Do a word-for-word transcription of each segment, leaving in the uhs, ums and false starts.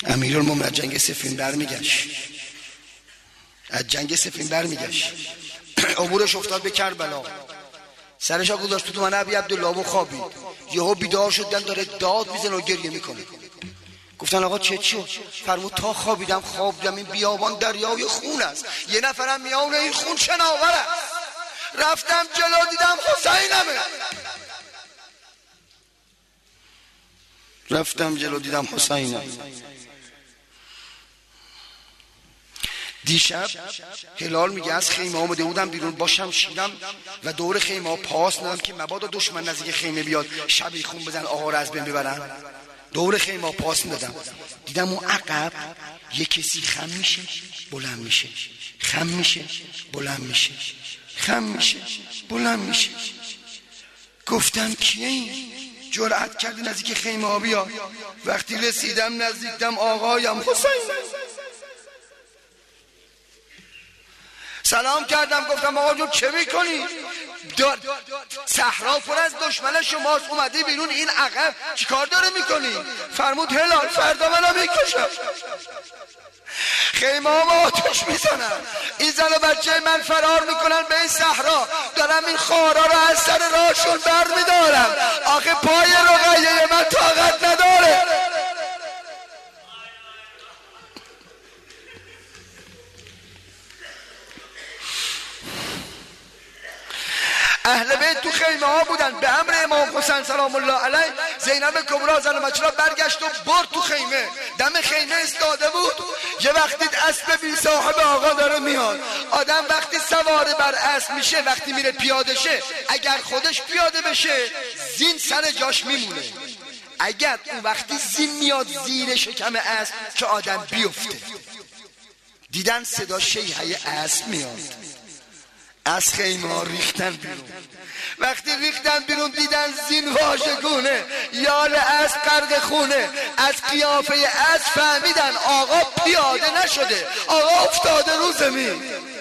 امیرالمومنین از جنگ صفین برمیگشت از جنگ صفین برمیگشت عبورش افتاد به کربلا، سرش ها گذاشت تو تومن ابی عبدالله و خوابید. یهو بیدار شدن داره داد میزنه و گریه میکنه. گفتن آقا چه چی؟ فرمود تا خوابیدم خواب دیدم این بیابان دریای خون است، یه نفرم میان این خون شناور است. رفتم جلو دیدم حسینمه، رفتم جلو دیدم حسینم. دیشب هلال میگه از خیمه آمده بودم بیرون با شمشیرم و دور خیمه ها پاس ندم که مبادا دشمن نزدیک خیمه بیاد شبی خون بزن آقا رو از بین ببرن. دور خیمه ها پاس ندادم، دیدم اون عقب یه کسی خم میشه بلند میشه، خم میشه بلند میشه، خم میشه بلند میشه. گفتم کیه این؟ جرأت کرده نزدیک خیمه ها بیاد. وقتی رسیدم نزدیکم آقایم حسین. سلام کردم گفتم آقا جون چه میکنی؟ صحرا پر از دشمن شماست، اومدی بیرون این عقب چیکار داره میکنی؟ فرمود هلال فردا منو میکشم، خیمه ها آتش میزنن، این زن و بچه من فرار میکنن به این صحرا، دارم این خارا رو از سر راهشون بر میدارم. آخه پای رقیه من طاقت نداره. اهل بیت تو خیمه ها بودن. به امر امام حسین سلام الله علیه زینب کبرا زن بچه را برگشت و برد تو خیمه. دم خیمه ایستاده بود. یه وقتی اسب بی صاحب آقا داره میاد، آدم وقتی سوار بر اسب میشه وقتی میره پیاده شه اگر خودش پیاده بشه زین سر جاش میمونه، اگر اون وقتی زین میاد زیر شکم اسب که آدم بیفته. دیدن صدا شیهه اسب میاد، از خیمه ها ریختن بیرون. وقتی ریختن بیرون دیدن زین واژگونه، یال از غرق خونه. از قیافه از فهمیدن آقا پیاده نشده، آقا افتاده رو زمین.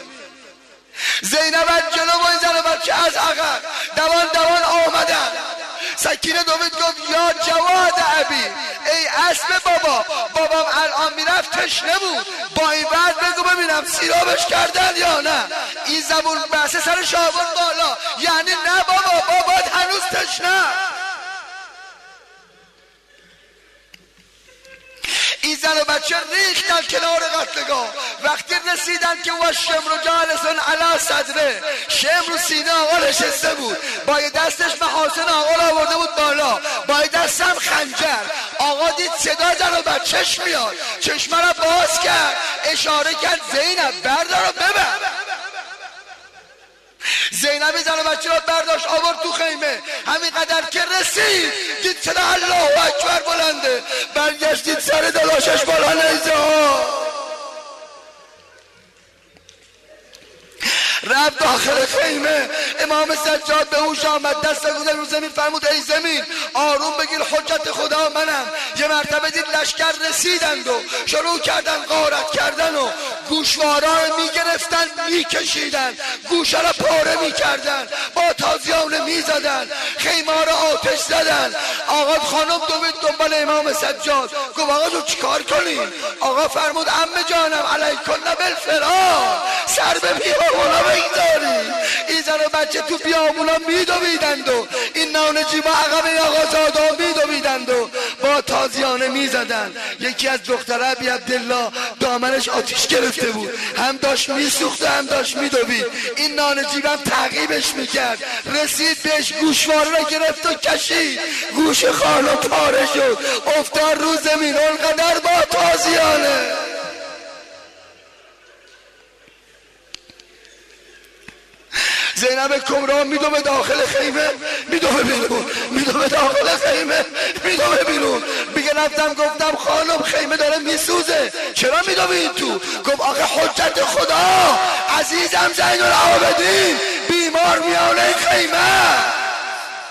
زینب از جلو و این زن و بچه از عقب دوان دوان آمدن. سکینه دوید گفت یا جواد ابی، ای اسب بابا، بابام الان میرفت تشنه بود، با این بعد بگو ببینم سیرابش کردن یا نه. این زبون بحث سر شابان بالا، یعنی نه بابا، بابات هنوز تشنه. این زن و بچه ریختن کنار قتلگاه. وقتی رسیدن که و شمر جالسون علی صدره، شمر سینه آقا نشسته بود، با دستش محاسن آقا را آورده بود بالا، با دستم خنجر. آقا دید صدا زن و بچهش میاد، چشمه را باز کرد، اشاره کرد زینب بردار و ببر. زینب زن و بچه را برداشت آورد تو خیمه. همین قدر که رسید دید صدا الله اکبر بلنده، برگشتید سر دلاشش بالا نیزه ها. رفت داخل خیمه. امام سجاد به هوش آمد، دست گذاشت رو زمین، فرمود ای زمین آروم بگیر، حجت خدا منم. یه مرتبه دید لشکر رسیدند و شروع کردن غارت کردن و گوشوارا رو میگرفتن میکشیدن، گوشه را پاره میکردن، با تازیانه میزدن، خیمه را آتش زدن. آقا خانم دوید دنبال امام سجاد، گفت آقا جو چیکار کنیم؟ آقا فرمود عمه جانم علیکن بالفرار، سر به بیابونا بگذاری. این زن و بچه تو بیابونا میدویدند و این نانجیبا عقب آقازادا میدویدند و با تازیانه میزدن. یکی از دختر ابی عبدالله دامنش آتیش گرفته بود، هم داشت میسوخت هم داشت میدوید. این نانجیبم تعقیبش میکرد، رسید بهش گوشواره را گرفت و کشید، گوش خانم پاره شد، افتاد رو زمین. اونقدر با تازیانه. زینب کبرا میدوه داخل خیمه، میدوه بیرون، میدوه داخل خیمه، میدوه بیرون. میگه رفتم گفتم خانم خیمه داره میسوزه، چرا میدوه این تو؟ گفت آخه حجت خدا عزیزم زین العابدین بیمار میانه خیمه.